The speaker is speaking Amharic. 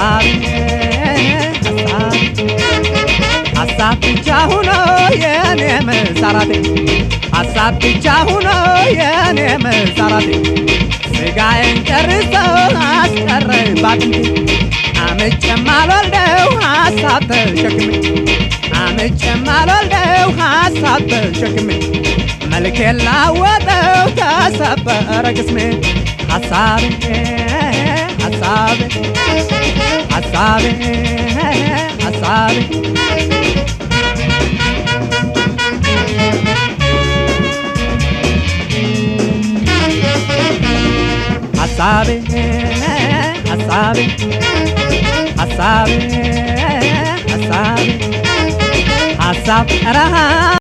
ሐሳብ ብቻ ሆኖ የኔ መሰረቴ ሐሳብ ብቻ ሆኖ የኔ መሰረቴ ስጋዬን ጨርሶ አስቀረኝ ባጥንቴ አምጬም አልወልደው ሐሳብ ተሸክሜ አምጬም አልወልደው ሐሳብ ተሸክሜ መልኬን ላወጠው ተሰበረ ቅስሜ ሐሳቤ ሐሳቤ ሐሳቤ ሐሳቤ ሐሳቤ ሐሳቤ ሐሳቤ ሐሳቤ ሐሳብ ረሃ